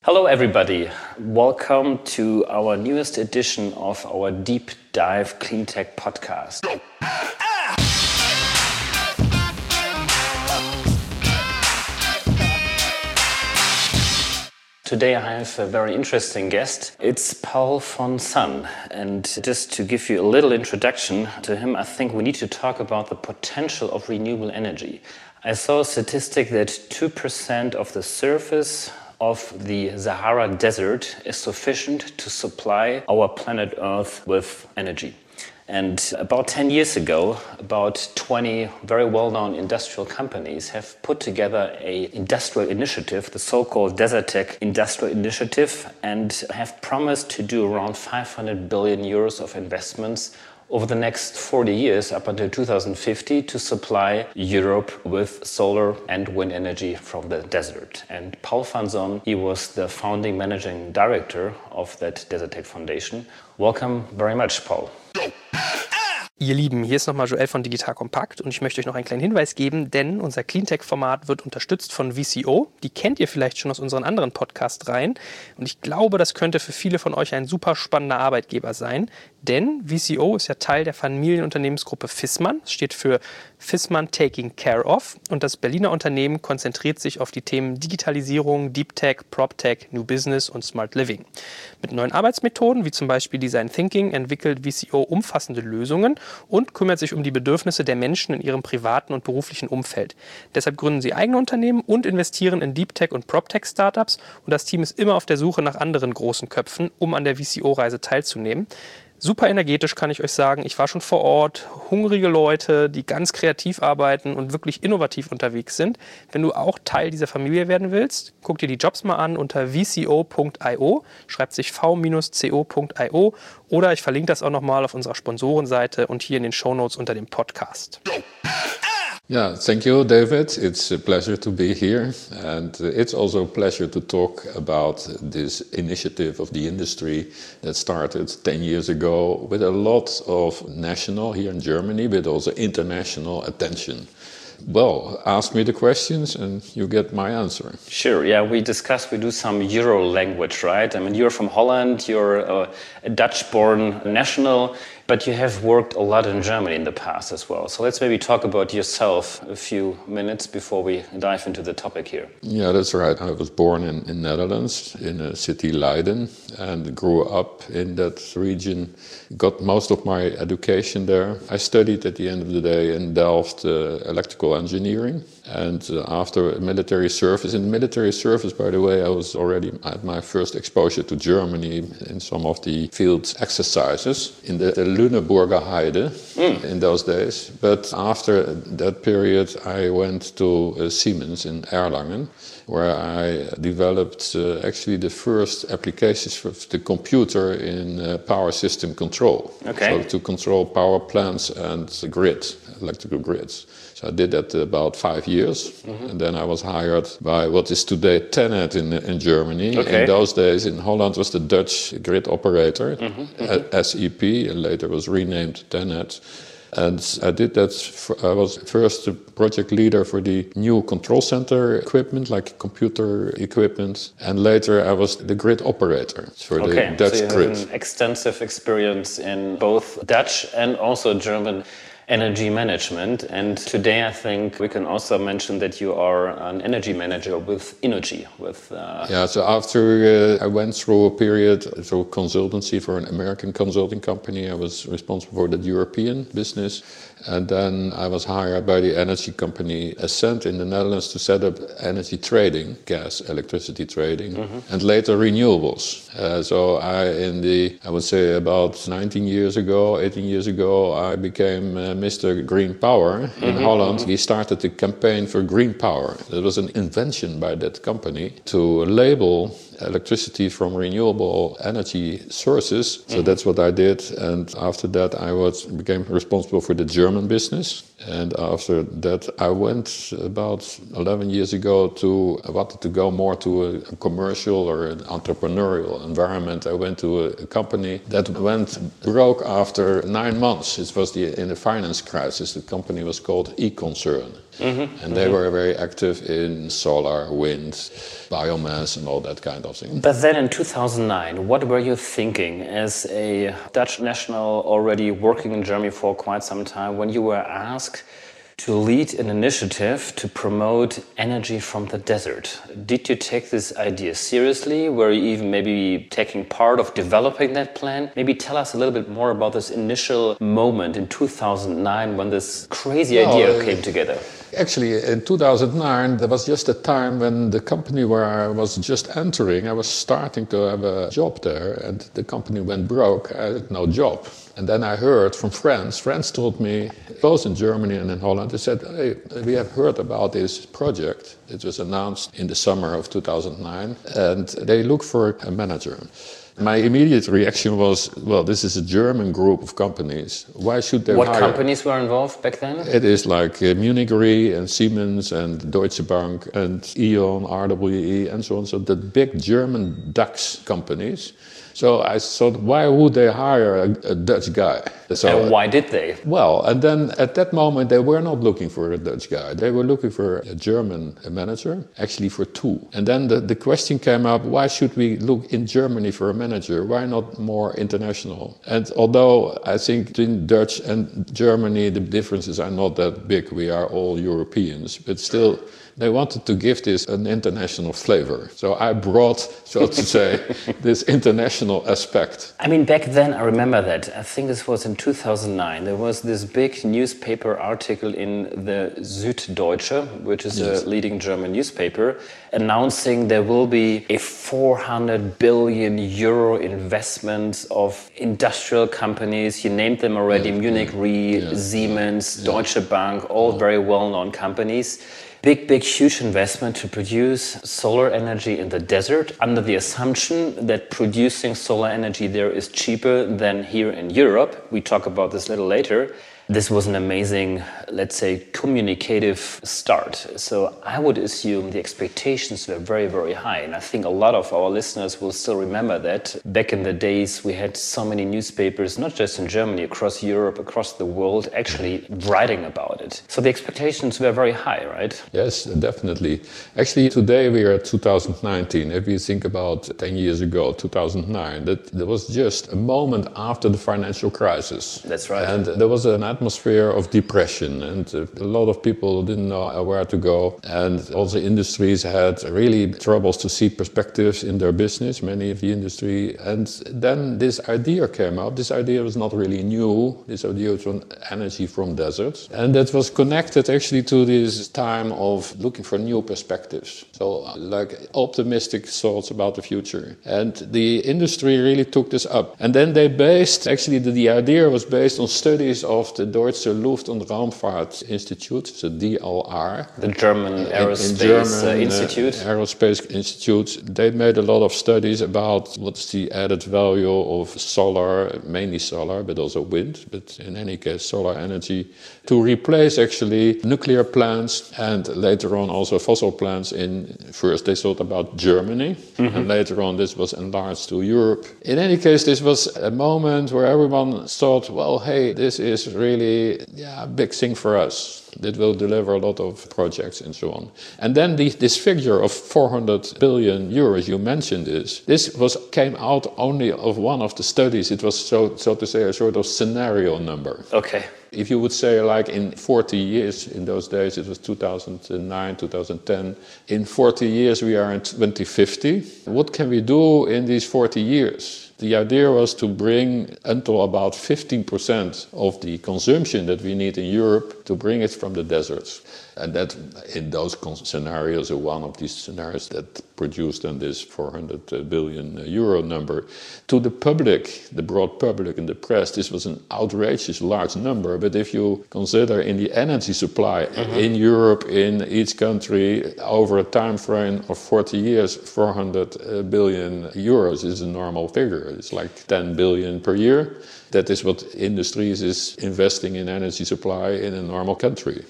Hello everybody, welcome to our newest edition of our Deep Dive Cleantech podcast. Today I have a very interesting guest. It's Paul von Son, and just to give you a little introduction to him, I think we need to talk about the potential of renewable energy. I saw a statistic that 2% of the surface of the Sahara Desert is sufficient to supply our planet Earth with energy. And about 10 years ago, about 20 very well-known industrial companies have put together an industrial initiative, the so-called Desertec Industrial Initiative, and have promised to do around 500 billion euros of investments over the next 40 years, up until 2050, to supply Europe with solar and wind energy from the desert. And Paul von Son, he was the founding managing director of that Desertec Foundation. Welcome very much, Paul. Ihr Lieben, hier ist nochmal Joel von Digital Compact und ich möchte euch noch einen kleinen Hinweis geben, denn unser Cleantech-Format wird unterstützt von VCO. Die kennt ihr vielleicht schon aus unseren anderen Podcast-Reihen und ich glaube, das könnte für viele von euch ein super spannender Arbeitgeber sein, denn VCO ist ja Teil der Familienunternehmensgruppe Viessmann, das steht für Viessmann Taking Care of, und das Berliner Unternehmen konzentriert sich auf die Themen Digitalisierung, Deep Tech, Prop Tech, New Business und Smart Living. Mit neuen Arbeitsmethoden wie zum Beispiel Design Thinking entwickelt VCO umfassende Lösungen und kümmert sich um die Bedürfnisse der Menschen in ihrem privaten und beruflichen Umfeld. Deshalb gründen sie eigene Unternehmen und investieren in Deep Tech und Prop Tech Startups, und das Team ist immer auf der Suche nach anderen großen Köpfen, um an der VCO-Reise teilzunehmen. Super energetisch, kann ich euch sagen. Ich war schon vor Ort. Hungrige Leute, die ganz kreativ arbeiten und wirklich innovativ unterwegs sind. Wenn du auch Teil dieser Familie werden willst, guck dir die Jobs mal an unter vco.io, schreibt sich v-co.io, oder ich verlinke das auch nochmal auf unserer Sponsorenseite und hier in den Shownotes unter dem Podcast. Yeah, thank you, David. It's a pleasure to be here. And it's also a pleasure to talk about this initiative of the industry that started 10 years ago with a lot of national here in Germany, but also international attention. Well, ask me the questions and you get my answer. Sure, yeah, we do some Euro language, right? I mean, you're from Holland, you're a Dutch-born national, but you have worked a lot in Germany in the past as well. So let's maybe talk about yourself a few minutes before we dive into the topic here. Yeah, that's right. I was born in Netherlands, in a city Leiden, and grew up in that region. Got most of my education there. I studied at the end of the day in Delft electrical engineering. And after military service, in military service, by the way, I was already at my first exposure to Germany in some of the field exercises in the Lüneburger Heide in those days. But after that period, I went to Siemens in Erlangen, where I developed actually the first applications for the computer in power system control. Okay. So to control power plants and electrical grids. So I did that about 5 years, and then I was hired by what is today TenneT in Germany. Okay. In those days, in Holland was the Dutch grid operator, SEP, and later was renamed TenneT. And I did that. I was first the project leader for the new control center equipment, like computer equipment, and later I was the grid operator for the Dutch so you grid. have an extensive experience in both Dutch and also German energy management, and today I think we can also mention that you are an energy manager with Innogy. Yeah, so after I went through a period through consultancy for an American consulting company, I was responsible for the European business, and then I was hired by the energy company Essent in the Netherlands to set up energy trading, gas, electricity trading, and later renewables. So I would say about 18 years ago, I became Mr. Green Power in Holland. We started a campaign for green power. It was an invention by that company to label electricity from renewable energy sources. So that's what I did. And after that, I became responsible for the German business. And after that, I went about 11 years ago I wanted to go more to a commercial or an entrepreneurial environment. I went to a company that went broke after 9 months. It was in the finance crisis. The company was called eConcern. And they were very active in solar, wind, biomass and all that kind of thing. But then in 2009, what were you thinking as a Dutch national already working in Germany for quite some time when you were asked to lead an initiative to promote energy from the desert? Did you take this idea seriously? Were you even maybe taking part of developing that plan? Maybe tell us a little bit more about this initial moment in 2009 when this crazy idea came together. Actually, in 2009, there was just a time when the company where I was just entering, I was starting to have a job there, and the company went broke. I had no job. And then I heard from friends. Friends told me, both in Germany and in Holland, they said, hey, we have heard about this project. It was announced in the summer of 2009, and they look for a manager. My immediate reaction was, well, this is a German group of companies. Why should they hire? What companies were involved back then? It is like Munich Re and Siemens and Deutsche Bank and E.ON, RWE and so on. So the big German DAX companies. So I thought, why would they hire a Dutch guy? So, and why did they? Well, and then at that moment, they were not looking for a Dutch guy. They were looking for a German manager, actually for two. And then the question came up, why should we look in Germany for a manager? Why not more international? And although I think between Dutch and Germany, the differences are not that big. We are all Europeans, but still, they wanted to give this an international flavor. So I brought, so to say, this international aspect. I mean, back then, I remember that. I think this was in 2009. There was this big newspaper article in the Süddeutsche, which is a leading German newspaper, announcing there will be a 400 billion euro investment of industrial companies. You named them already, Munich Re, Siemens, Deutsche Bank, all very well-known companies. Big, huge investment to produce solar energy in the desert under the assumption that producing solar energy there is cheaper than here in Europe. We talk about this a little later. This was an amazing, let's say, communicative start. So I would assume the expectations were very, very high. And I think a lot of our listeners will still remember that. Back in the days, we had so many newspapers, not just in Germany, across Europe, across the world, actually writing about it. So the expectations were very high, right? Yes, definitely. Actually, today we are at 2019. If you think about 10 years ago, 2009, that was just a moment after the financial crisis. That's right. And there was an atmosphere of depression, and a lot of people didn't know where to go, and also industries had really troubles to see perspectives in their business, many of the industry. And then this idea came up. This idea was not really new. This idea was on energy from deserts, and that was connected actually to this time of looking for new perspectives, so like optimistic thoughts about the future. And the industry really took this up, and then they based, actually the idea was based on studies of the Deutsche Luft- und Raumfahrt-Institut, so DLR. The German Aerospace Institute. Aerospace Institute. They made a lot of studies about what's the added value of solar, mainly solar, but also wind, but in any case solar energy, to replace actually nuclear plants and later on also fossil plants. First they thought about Germany, and later on this was enlarged to Europe. In any case, this was a moment where everyone thought, well, hey, this is really a big thing for us. That will deliver a lot of projects and so on. And then this figure of 400 billion euros, you mentioned this came out only of one of the studies. It was, so to say, a sort of scenario number. Okay. If you would say, like in 40 years, in those days it was 2009, 2010, in 40 years we are in 2050. What can we do in these 40 years? The idea was to bring until about 15% of the consumption that we need in Europe, to bring it from the deserts. And that, in those scenarios, one of these scenarios that produced then this 400 billion euro number. To the public, the broad public and the press, this was an outrageous large number. But if you consider in the energy supply in Europe, in each country, over a time frame of 40 years, 400 billion euros is a normal figure. It's like 10 billion per year. That is what industries is investing in energy supply in a normal country.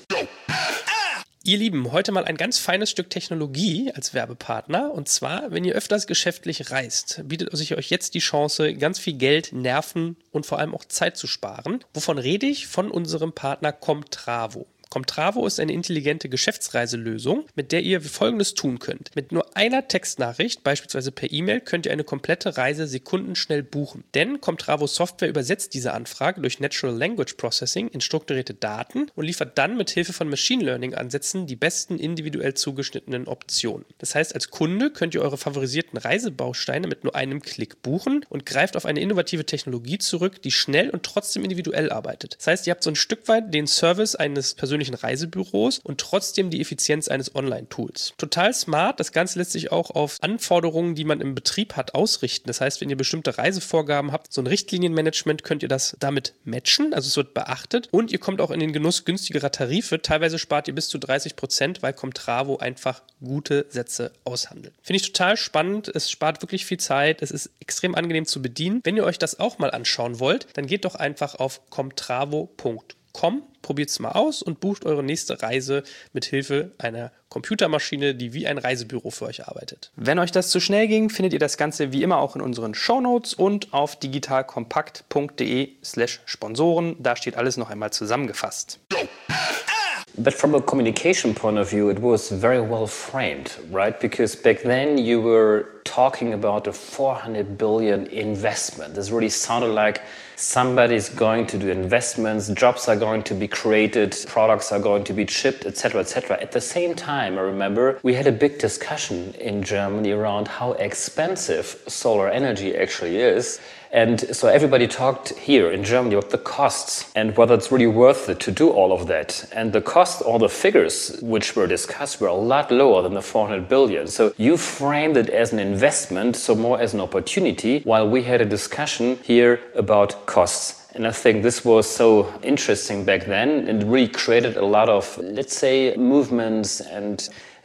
Ihr Lieben, heute mal ein ganz feines Stück Technologie als Werbepartner. Und zwar, wenn ihr öfters geschäftlich reist, bietet sich euch jetzt die Chance, ganz viel Geld, Nerven und vor allem auch Zeit zu sparen. Wovon rede ich? Von unserem Partner Comtravo. Comtravo ist eine intelligente Geschäftsreiselösung, mit der ihr Folgendes tun könnt. Mit nur einer Textnachricht, beispielsweise per E-Mail, könnt ihr eine komplette Reise sekundenschnell buchen. Denn Comtravo Software übersetzt diese Anfrage durch Natural Language Processing in strukturierte Daten und liefert dann mit Hilfe von Machine Learning Ansätzen die besten individuell zugeschnittenen Optionen. Das heißt, als Kunde könnt ihr eure favorisierten Reisebausteine mit nur einem Klick buchen und greift auf eine innovative Technologie zurück, die schnell und trotzdem individuell arbeitet. Das heißt, ihr habt so ein Stück weit den Service eines persönlichen Reisebüros und trotzdem die Effizienz eines Online-Tools. Total smart, das Ganze lässt sich auch auf Anforderungen, die man im Betrieb hat, ausrichten. Das heißt, wenn ihr bestimmte Reisevorgaben habt, so ein Richtlinienmanagement, könnt ihr das damit matchen, also es wird beachtet und ihr kommt auch in den Genuss günstigerer Tarife. Teilweise spart ihr bis zu 30%, weil Comtravo einfach gute Sätze aushandelt. Finde ich total spannend, es spart wirklich viel Zeit, es ist extrem angenehm zu bedienen. Wenn ihr euch das auch mal anschauen wollt, dann geht doch einfach auf comtravo.com, probiert es mal aus und bucht eure nächste Reise mit Hilfe einer Computermaschine, die wie ein Reisebüro für euch arbeitet. Wenn euch das zu schnell ging, findet ihr das Ganze wie immer auch in unseren Shownotes und auf digitalkompakt.de/Sponsoren. Da steht alles noch einmal zusammengefasst. But from a communication point of view, it was very well framed, right? Because back then you were talking about a 400 billion investment. This really sounded like somebody's going to do investments, jobs are going to be created, products are going to be shipped, etc., etc. At the same time, I remember we had a big discussion in Germany around how expensive solar energy actually is. And so everybody talked here in Germany about the costs and whether it's really worth it to do all of that. And the cost, all the figures which were discussed were a lot lower than the 400 billion. So you framed it as an investment, so more as an opportunity, while we had a discussion here about costs. And I think this was so interesting back then and really created a lot of, let's say, movements and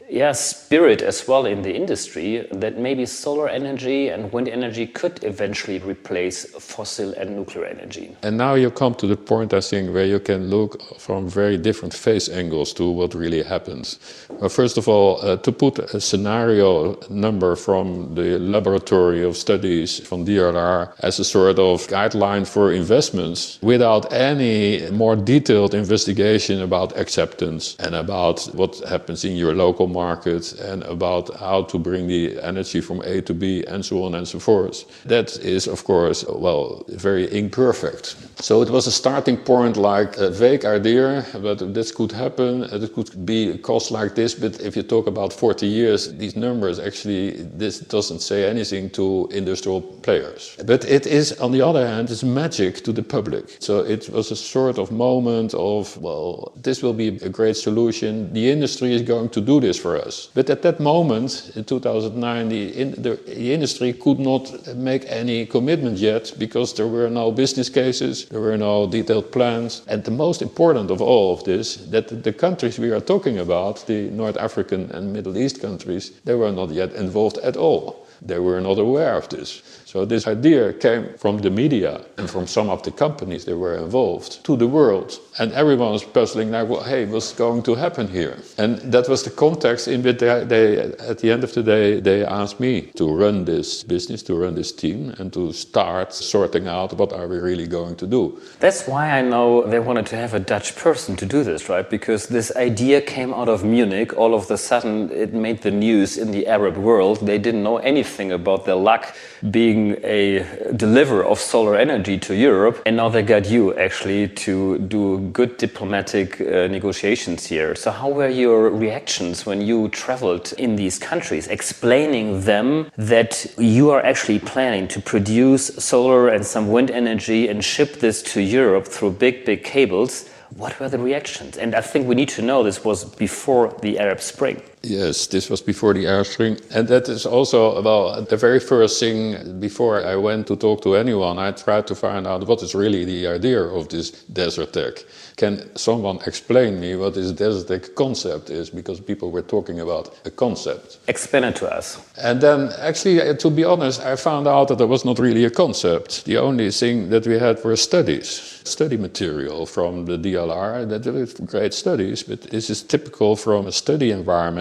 spirit as well in the industry that maybe solar energy and wind energy could eventually replace fossil and nuclear energy. And now you come to the point, I think, where you can look from very different face angles to what really happens. Well, first of all, to put a scenario number from the laboratory of studies from DLR as a sort of guideline for investments without any more detailed investigation about acceptance and about what happens in your local market and about how to bring the energy from A to B and so on and so forth. That is, of course, well, very imperfect. So it was a starting point like a vague idea, but this could happen. It could be a cost like this, but if you talk about 40 years, these numbers actually, this doesn't say anything to industrial players. But it is, on the other hand, it's magic to the public. So it was a sort of moment of, well, this will be a great solution. The industry is going to do this for us. But at that moment, in 2009, the industry could not make any commitment yet because there were no business cases, there were no detailed plans. And the most important of all of this, that the countries we are talking about, the North African and Middle East countries, they were not yet involved at all. They were not aware of this. So this idea came from the media and from some of the companies that were involved to the world. And everyone was puzzling like, well, hey, what's going to happen here? And that was the context in which they, at the end of the day, they asked me to run this business, to run this team, and to start sorting out what are we really going to do. That's why I know they wanted to have a Dutch person to do this, right? Because this idea came out of Munich. All of a sudden, it made the news in the Arab world. They didn't know anything about their luck being a deliverer of solar energy to Europe. And now they got you actually to do good diplomatic negotiations here. So how were your reactions when you traveled in these countries, explaining them that you are actually planning to produce solar and some wind energy and ship this to Europe through big cables? What were the reactions? And I think we need to know this was before the Arab Spring. Yes, this was before the Arab Spring. And that is also, well, the very first thing before I went to talk to anyone, I tried to find out what is really the idea of this Desertec. Can someone explain me what this Desertec concept is? Because people were talking about a concept. Explain it to us. And then, actually, to be honest, I found out that there was not really a concept. The only thing that we had were study material from the DLR. That were great studies, but this is typical from a study environment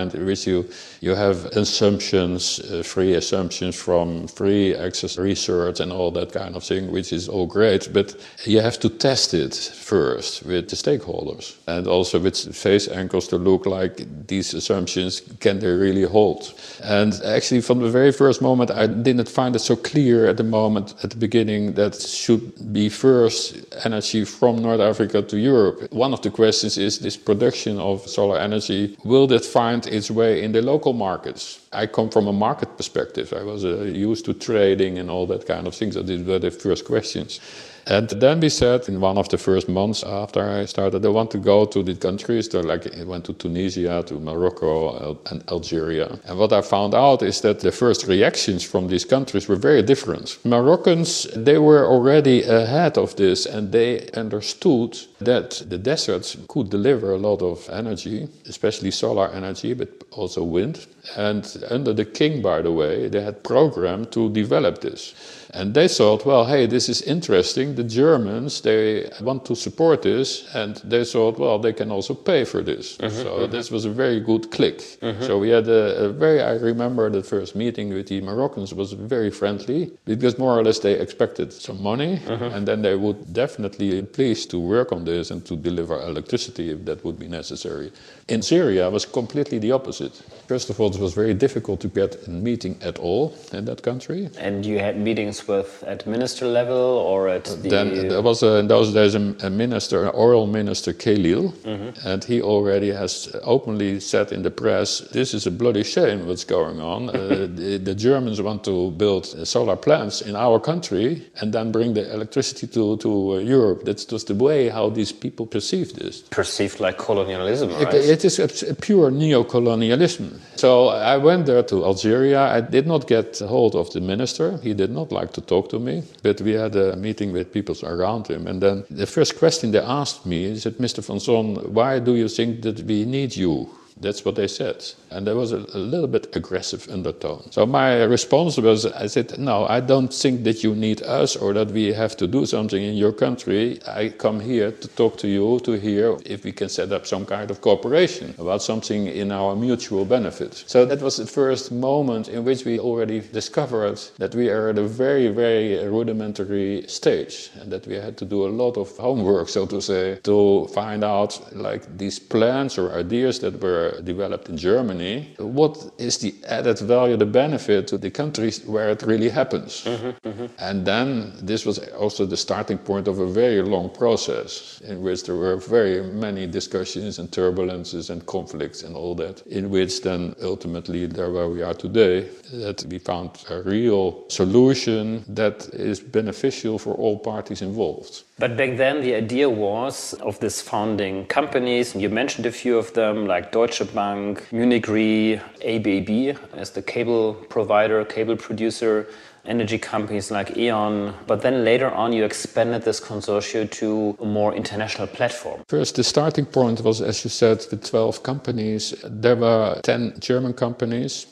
environment in which you have assumptions, free assumptions from free access research and all that kind of thing, which is all great, but you have to test it first with the stakeholders and also with phase angles to look like these assumptions, can they really hold? And actually from the very first moment I didn't find it so clear at the beginning that should be first energy from North Africa to Europe. One of the questions is this production of solar energy, will that find its way in the local markets? I come from a market perspective. I was used to trading and all that kind of things. These were the first questions. And then we said in one of the first months after I started, I want to go to the countries. So like I went to Tunisia, to Morocco and Algeria. And what I found out is that the first reactions from these countries were very different. Moroccans, they were already ahead of this and they understood that the deserts could deliver a lot of energy, especially solar energy, but also wind. And under the king, by the way, they had programmed to develop this. And they thought, well, hey, this is interesting. The Germans, they want to support this. And they thought, well, they can also pay for this. This was a very good click. So we had I remember the first meeting with the Moroccans was very friendly, because more or less they expected some money. And then they would definitely be pleased to work on this and to deliver electricity if that would be necessary. In Syria, it was completely the opposite. First of all, it was very difficult to get a meeting at all in that country. And you had meetings at minister level or at the... Then there was in those days a minister, an oil minister, Khalil, and he already has openly said in the press, this is a bloody shame what's going on. The Germans want to build solar plants in our country and then bring the electricity to Europe. That's just the way how these people perceive this. Perceived like colonialism, right? It is a pure neo-colonialism. So I went there to Algeria. I did not get hold of the minister. He did not like to talk to me, but we had a meeting with people around him. And then the first question they asked me is, Mr. van Son, why do you think that we need you? That's what they said. And there was a little bit aggressive undertone. So my response was, I said, no, I don't think that you need us or that we have to do something in your country. I come here to talk to you, to hear if we can set up some kind of cooperation about something in our mutual benefit. So that was the first moment in which we already discovered that we are at a very, very rudimentary stage and that we had to do a lot of homework, so to say, to find out like these plans or ideas that were developed in Germany, what is the added value, the benefit to the countries where it really happens. And then this was also the starting point of a very long process in which there were very many discussions and turbulences and conflicts and all that, in which then ultimately there where we are today, that we found a real solution that is beneficial for all parties involved. But back then the idea was of this founding companies, and you mentioned a few of them like Deutsche Bank, Munich Re, ABB as the cable provider, cable producer, energy companies like E.ON. But then later on you expanded this consortium to a more international platform. First, the starting point was, as you said, with 12 companies. There were 10 German companies,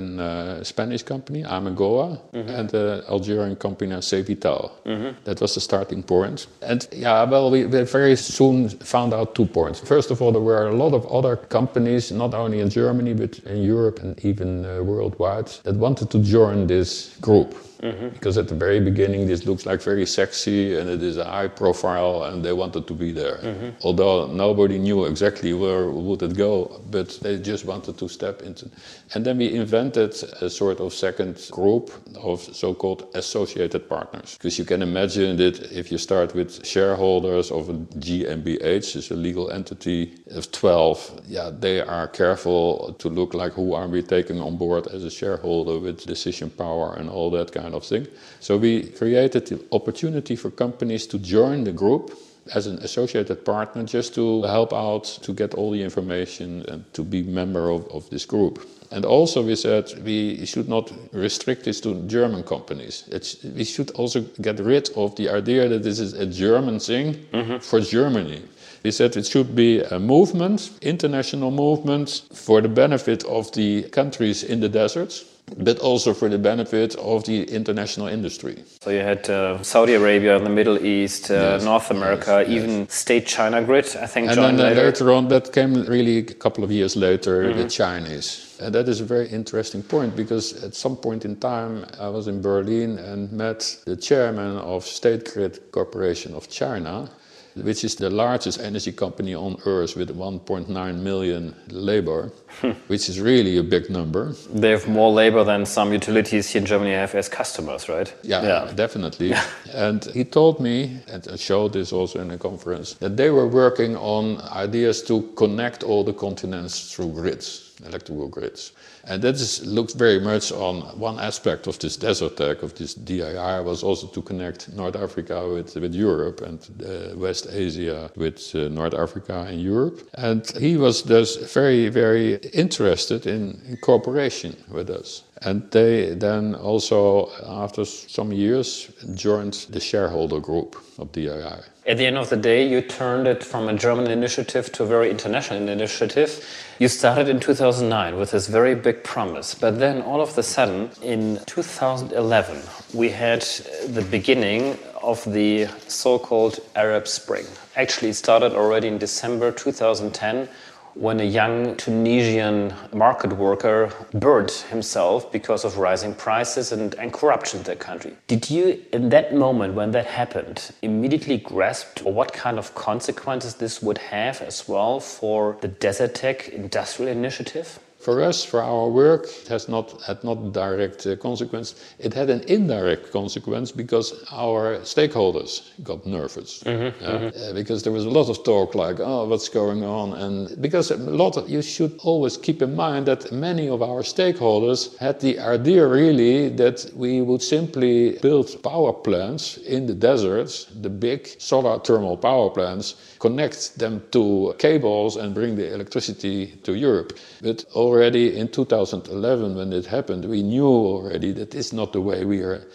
a Spanish company, Amegoa, and an Algerian company, Cevital. That was the starting point. And we very soon found out 2 points. First of all, there were a lot of other companies, not only in Germany, but in Europe and even worldwide, that wanted to join this group. Because at the very beginning this looks like very sexy and it is a high profile and they wanted to be there. Although nobody knew exactly where would it go, but they just wanted to step into. And then we invented a sort of second group of so-called associated partners. Because you can imagine that if you start with shareholders of a GmbH, is a legal entity of 12, they are careful to look like who are we taking on board as a shareholder with decision power and all that kind of thing. So we created the opportunity for companies to join the group as an associated partner just to help out to get all the information and to be member of this group. And also we said we should not restrict this to German companies. We should also get rid of the idea that this is a German thing for Germany. We said it should be a movement, international movement, for the benefit of the countries in the deserts. but also for the benefit of the international industry. So you had Saudi Arabia, the Middle East, Yes, North America, yes. even State China Grid, I think, And joined then later. later on, that came really a couple of years later, the Chinese. And that is a very interesting point, because at some point in time I was in Berlin and met the chairman of State Grid Corporation of China, which is the largest energy company on earth with 1.9 million labor, which is really a big number. They have more labor than some utilities here in Germany have as customers, right? Yeah, definitely. And he told me, and I showed this also in a conference, that they were working on ideas to connect all the continents through grids, electrical grids. And that looks very much on one aspect of this Desertec, of this DIR, was also to connect North Africa with Europe, and West Asia with North Africa and Europe. And he was thus very, very interested in cooperation with us. And they then also, after some years, joined the shareholder group of DIR. At the end of the day, you turned it from a German initiative to a very international initiative. You started in 2009 with this very big promise. But then all of a sudden, in 2011, we had the beginning of the so-called Arab Spring. Actually, it started already in December 2010, when a young Tunisian market worker burned himself because of rising prices and corruption in the country. Did you, in that moment when that happened, immediately grasp what kind of consequences this would have as well for the Desertec industrial initiative? For us, for our work, it had not direct consequence. It had an indirect consequence because our stakeholders got nervous. Because there was a lot of talk like, oh, what's going on? And because you should always keep in mind that many of our stakeholders had the idea really that we would simply build power plants in the deserts, the big solar thermal power plants, connect them to cables and bring the electricity to Europe. But already in 2011, when it happened, we knew already that this is not the way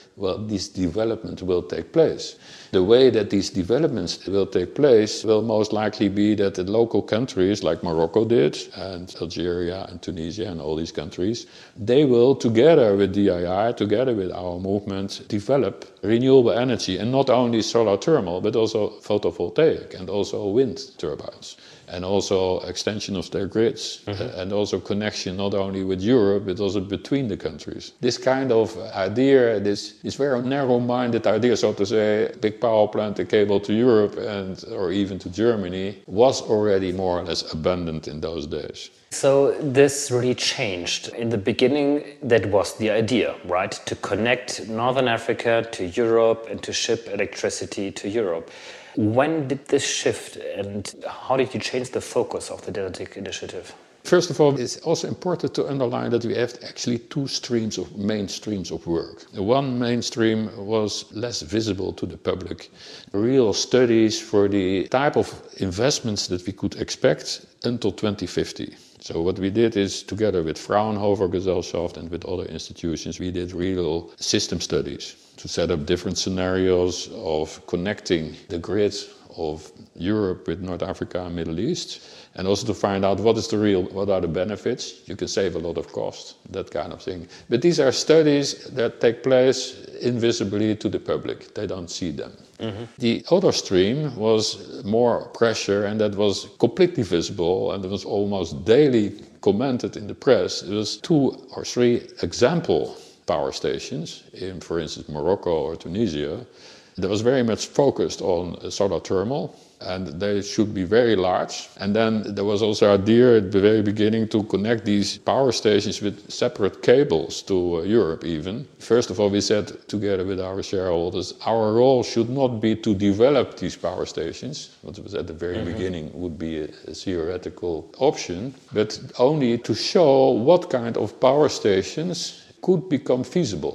this development will take place. The way that these developments will take place will most likely be that the local countries, like Morocco did, and Algeria and Tunisia and all these countries, they will, together with DIR, together with our movement, develop renewable energy, and not only solar thermal, but also photovoltaic, and also wind turbines, and also extension of their grids, and also connection not only with Europe, but also between the countries. This kind of idea, this very narrow-minded idea, so to say, big power plant, a cable to Europe or even to Germany, was already more or less abundant in those days. So this really changed. In the beginning, that was the idea, right? To connect Northern Africa to Europe and to ship electricity to Europe. When did this shift, and how did you change the focus of the Desertec initiative? First of all, it's also important to underline that we have actually two main streams of work. One mainstream was less visible to the public. Real studies for the type of investments that we could expect until 2050. So what we did is, together with Fraunhofer Gesellschaft and with other institutions, we did real system studies to set up different scenarios of connecting the grids of Europe with North Africa and Middle East, and also to find out what are the benefits. You can save a lot of cost, that kind of thing. But these are studies that take place invisibly to the public. They don't see them. The other stream was more pressure, and that was completely visible, and it was almost daily commented in the press. It was 2 or 3 example power stations in, for instance, Morocco or Tunisia, that was very much focused on solar thermal, and they should be very large. And then there was also an idea at the very beginning to connect these power stations with separate cables to Europe even. First of all, we said, together with our shareholders, our role should not be to develop these power stations, what was at the very beginning would be a theoretical option, but only to show what kind of power stations could become feasible.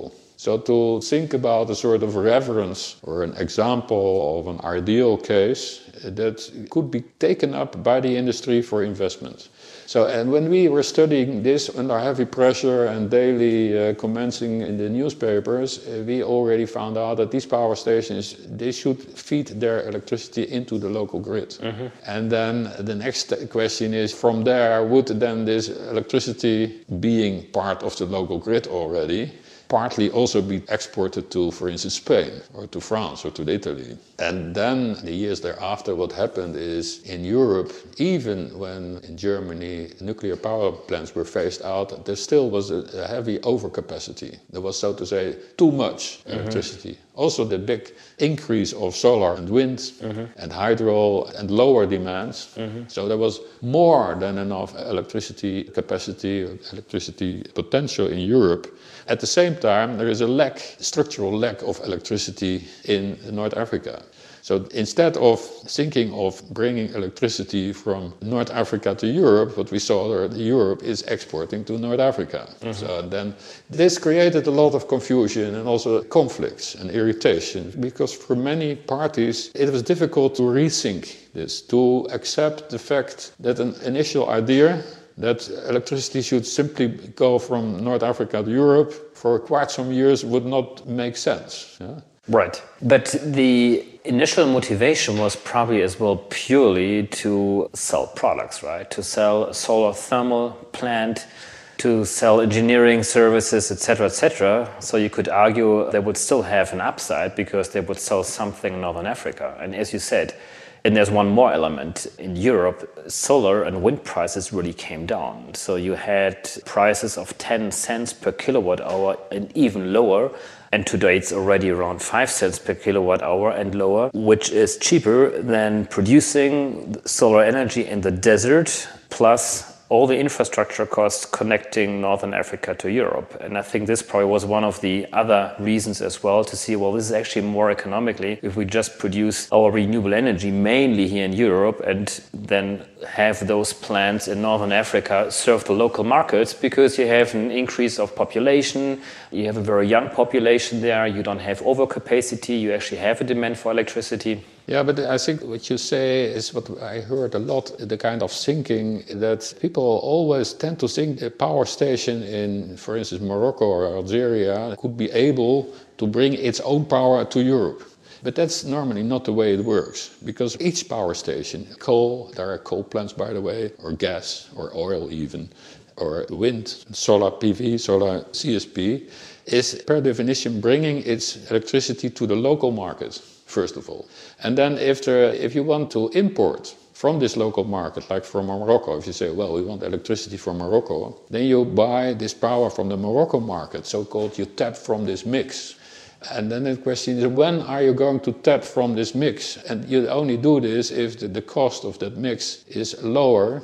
So to think about a sort of reference or an example of an ideal case that could be taken up by the industry for investment. So, and when we were studying this under heavy pressure and daily commenting in the newspapers, we already found out that these power stations, they should feed their electricity into the local grid. Mm-hmm. And then the next question is, from there, would then this electricity, being part of the local grid already, partly also be exported to, for instance, Spain or to France or to Italy. And then the years thereafter, what happened is in Europe, even when in Germany nuclear power plants were phased out, there still was a heavy overcapacity. There was, so to say, too much electricity. Also the big increase of solar and wind and hydro and lower demands. So there was more than enough electricity capacity, electricity potential in Europe. At the same time, there is a structural lack of electricity in North Africa. So instead of thinking of bringing electricity from North Africa to Europe, what we saw that Europe is exporting to North Africa. So then this created a lot of confusion and also conflicts and irritation, because for many parties it was difficult to rethink this, to accept the fact that an initial idea that electricity should simply go from North Africa to Europe for quite some years would not make sense. Yeah? Right. But the initial motivation was probably as well purely to sell products, right? To sell a solar thermal plant, to sell engineering services, etc., etc. So you could argue they would still have an upside because they would sell something in Northern Africa. And as you said, and there's one more element. In Europe, solar and wind prices really came down. So you had prices of 10 cents per kilowatt hour and even lower. And today it's already around 5 cents per kilowatt hour and lower, which is cheaper than producing solar energy in the desert, plus all the infrastructure costs connecting Northern Africa to Europe. And I think this probably was one of the other reasons as well to see, well, this is actually more economically if we just produce our renewable energy mainly here in Europe and then have those plants in Northern Africa serve the local markets, because you have an increase of population, you have a very young population there, you don't have overcapacity, you actually have a demand for electricity. Yeah, but I think what you say is what I heard a lot, the kind of thinking that people always tend to think a power station in, for instance, Morocco or Algeria could be able to bring its own power to Europe. But that's normally not the way it works, because each power station, coal, there are coal plants by the way, or gas, or oil even, or wind, solar PV, solar CSP, is per definition bringing its electricity to the local market, first of all. And then if you want to import from this local market, like from Morocco, if you say, well, we want electricity from Morocco, then you buy this power from the Morocco market, so-called you tap from this mix. And then the question is, when are you going to tap from this mix? And you only do this if the cost of that mix is lower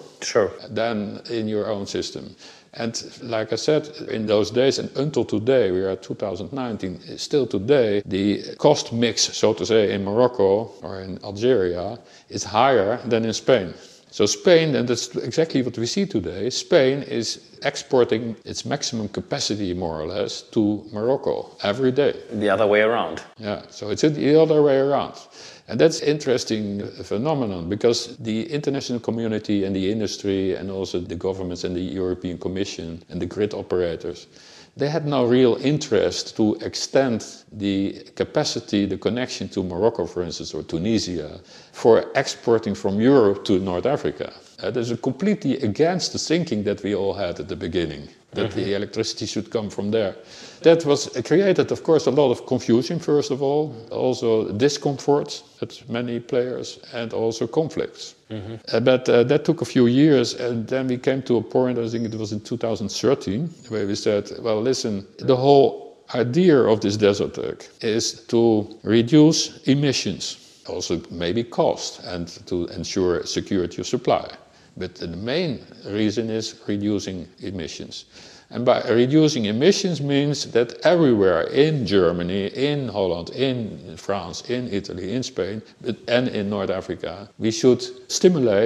than in your own system. And like I said, in those days and until today, we are at 2019, still today, the cost mix, so to say, in Morocco or in Algeria is higher than in Spain. So Spain, and that's exactly what we see today, Spain is exporting its maximum capacity, more or less, to Morocco every day. The other way around. Yeah, so it's the other way around. And that's an interesting phenomenon, because the international community and the industry and also the governments and the European Commission and the grid operators, they had no real interest to extend the capacity, the connection to Morocco, for instance, or Tunisia, for exporting from Europe to North Africa. That is completely against the thinking that we all had at the beginning, that the electricity should come from there. That was created, of course, a lot of confusion, first of all, also discomfort at many players, and also conflicts. But that took a few years, and then we came to a point, I think it was in 2013, where we said, well, listen, the whole idea of this Desertec is to reduce emissions, also maybe cost, and to ensure security of supply. But the main reason is reducing emissions. And by reducing emissions means that everywhere in Germany, in Holland, in France, in Italy, in Spain, and in North Africa, we should stimulate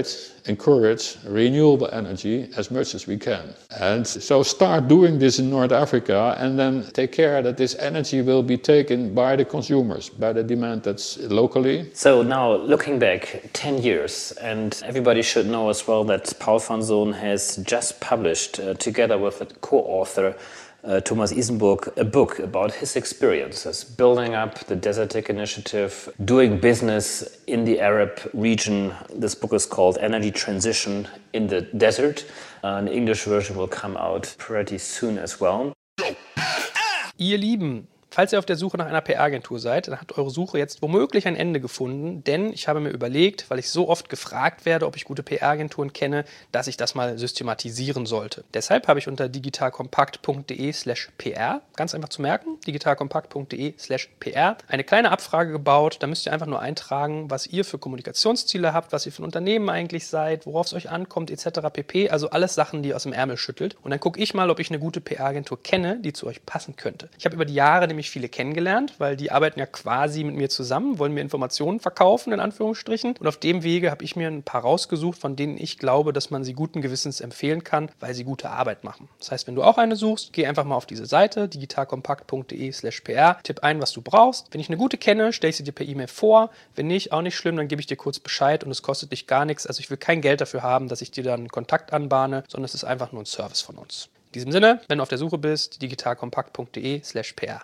encourage renewable energy as much as we can. And so start doing this in North Africa and then take care that this energy will be taken by the consumers, by the demand that's locally. So now looking back 10 years, and everybody should know as well that Paul van Zoon has just published, together with a co-author, Thomas Isenburg, a book about his experiences building up the Desertec Initiative, doing business in the Arab region. This book is called Energy Transition in the Desert. An English version will come out pretty soon as well. Ihr Lieben, falls ihr auf der Suche nach einer PR-Agentur seid, dann hat eure Suche jetzt womöglich ein Ende gefunden, denn ich habe mir überlegt, weil ich so oft gefragt werde, ob ich gute PR-Agenturen kenne, dass ich das mal systematisieren sollte. Deshalb habe ich unter digitalkompakt.de/pr, ganz einfach zu merken, digitalkompakt.de/pr, eine kleine Abfrage gebaut. Da müsst ihr einfach nur eintragen, was ihr für Kommunikationsziele habt, was ihr für ein Unternehmen eigentlich seid, worauf es euch ankommt, etc. pp. Also alles Sachen, die ihr aus dem Ärmel schüttelt. Und dann gucke ich mal, ob ich eine gute PR-Agentur kenne, die zu euch passen könnte. Ich habe über die Jahre nämlich viele kennengelernt, weil die arbeiten ja quasi mit mir zusammen, wollen mir Informationen verkaufen, in Anführungsstrichen. Und auf dem Wege habe ich mir ein paar rausgesucht, von denen ich glaube, dass man sie guten Gewissens empfehlen kann, weil sie gute Arbeit machen. Das heißt, wenn du auch eine suchst, geh einfach mal auf diese Seite, digitalkompakt.de/pr, tipp ein, was du brauchst. Wenn ich eine gute kenne, stelle ich sie dir per E-Mail vor. Wenn nicht, auch nicht schlimm, dann gebe ich dir kurz Bescheid und es kostet dich gar nichts. Also ich will kein Geld dafür haben, dass ich dir dann einen Kontakt anbahne, sondern es ist einfach nur ein Service von uns. In diesem Sinne, wenn du auf der Suche bist, digitalkompakt.de/pr.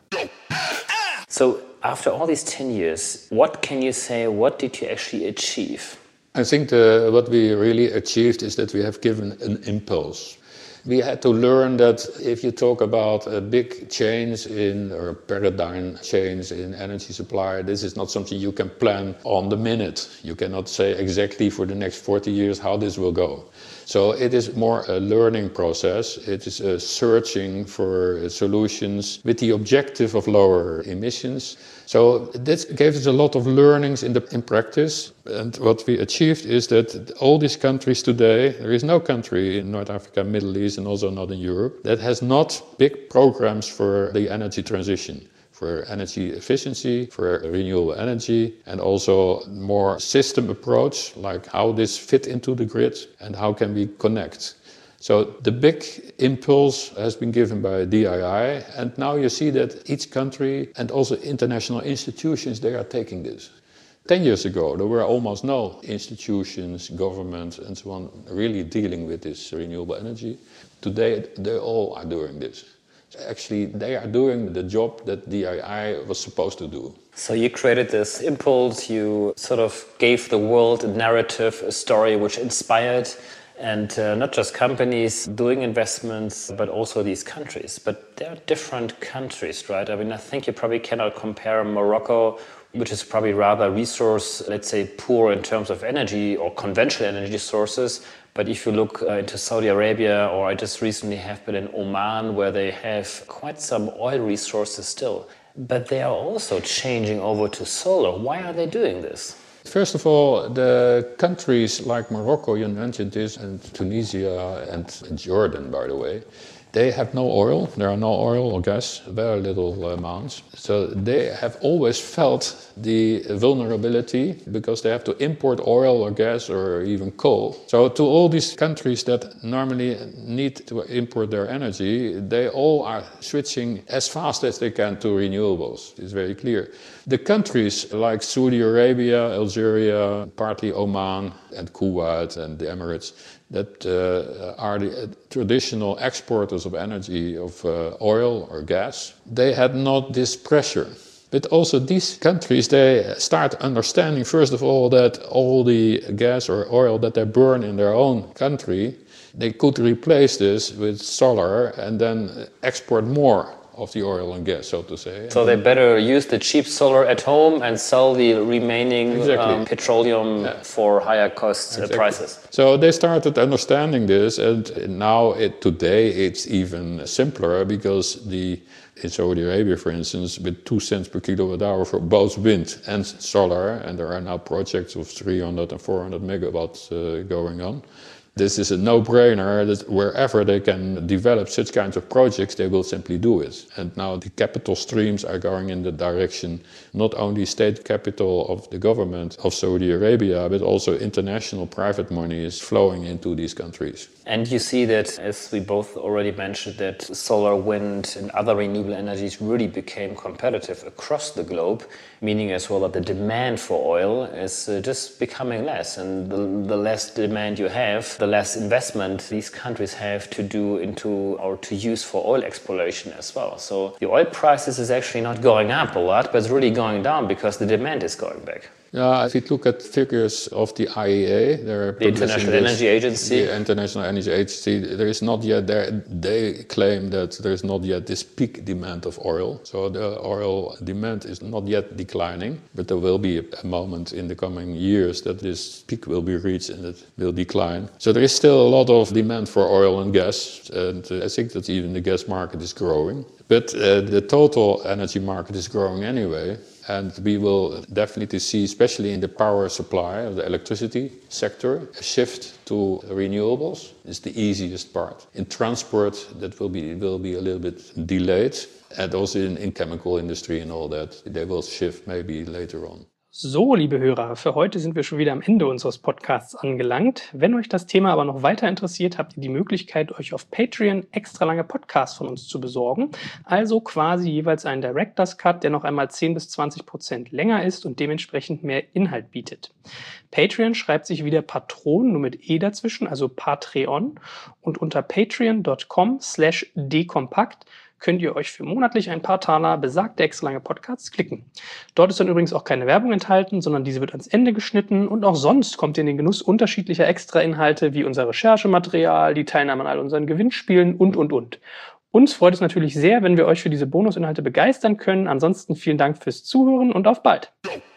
So after all these 10 years, what can you say, what did you actually achieve? I think what we really achieved is that we have given an impulse. We had to learn that if you talk about a big change in or paradigm change in energy supply, this is not something you can plan on the minute. You cannot say exactly for the next 40 years how this will go. So it is more a learning process. It is a searching for solutions with the objective of lower emissions. So this gave us a lot of learnings in practice. And what we achieved is that all these countries today, there is no country in North Africa, Middle East, and also not in Europe, that has not big programs for the energy transition, for energy efficiency, for renewable energy, and also more system approach, like how this fit into the grid and how can we connect. So the big impulse has been given by DII, and now you see that each country and also international institutions, they are taking this. 10 years ago, there were almost no institutions, governments, and so on really dealing with this renewable energy. Today, they all are doing this. Actually, they are doing the job that DII was supposed to do. So you created this impulse, you sort of gave the world a narrative, a story which inspired, and not just companies doing investments, but also these countries. But they're different countries, right? I mean, I think you probably cannot compare Morocco, which is probably rather resource, let's say, poor in terms of energy or conventional energy sources. But if you look into Saudi Arabia, or I just recently have been in Oman, where they have quite some oil resources still. But they are also changing over to solar. Why are they doing this? First of all, the countries like Morocco, you mentioned this, and Tunisia and Jordan, by the way, they have no oil. There are no oil or gas, very little amounts. So they have always felt the vulnerability because they have to import oil or gas or even coal. So to all these countries that normally need to import their energy, they all are switching as fast as they can to renewables. It's very clear. The countries like Saudi Arabia, Algeria, partly Oman and Kuwait and the Emirates, that are the traditional exporters of energy, of oil or gas, they had not this pressure. But also these countries, they start understanding, first of all, that all the gas or oil that they burn in their own country, they could replace this with solar and then export more of the oil and gas, so to say. So they better use the cheap solar at home and sell the remaining petroleum for higher cost prices. So they started understanding this, and now today it's even simpler because in Saudi Arabia, for instance, with 2 cents per kilowatt hour for both wind and solar, and there are now projects of 300 and 400 megawatts going on. This is a no-brainer that wherever they can develop such kinds of projects, they will simply do it. And now the capital streams are going in the direction, not only state capital of the government of Saudi Arabia, but also international private money is flowing into these countries. And you see that, as we both already mentioned, that solar, wind and other renewable energies really became competitive across the globe, meaning as well that the demand for oil is just becoming less. And the less demand you have, the less investment these countries have to do into or to use for oil exploration as well. So the oil prices is actually not going up a lot, but it's really going down because the demand is going back. Yeah, if you look at figures of the IEA, the International Energy Agency. The International Energy Agency, there is not yet there. They claim that there is not yet this peak demand of oil. So the oil demand is not yet declining, but there will be a moment in the coming years that this peak will be reached and it will decline. So there is still a lot of demand for oil and gas, and I think that even the gas market is growing. But the total energy market is growing anyway. And we will definitely see, especially in the power supply of the electricity sector, a shift to renewables is the easiest part. In transport, that will be a little bit delayed. And also in chemical industry and all that, they will shift maybe later on. So, liebe Hörer, für heute sind wir schon wieder am Ende unseres Podcasts angelangt. Wenn euch das Thema aber noch weiter interessiert, habt ihr die Möglichkeit, euch auf Patreon extra lange Podcasts von uns zu besorgen. Also quasi jeweils einen Director's Cut, der noch einmal 10-20% länger ist und dementsprechend mehr Inhalt bietet. Patreon schreibt sich wieder Patron, nur mit E dazwischen, also Patreon. Und unter patreon.com/dekompakt könnt ihr euch für monatlich ein paar Taler besagte extra lange Podcasts klicken. Dort ist dann übrigens auch keine Werbung enthalten, sondern diese wird ans Ende geschnitten und auch sonst kommt ihr in den Genuss unterschiedlicher Extra-Inhalte wie unser Recherchematerial, die Teilnahme an all unseren Gewinnspielen und. Uns freut es natürlich sehr, wenn wir euch für diese Bonusinhalte begeistern können. Ansonsten vielen Dank fürs Zuhören und auf bald!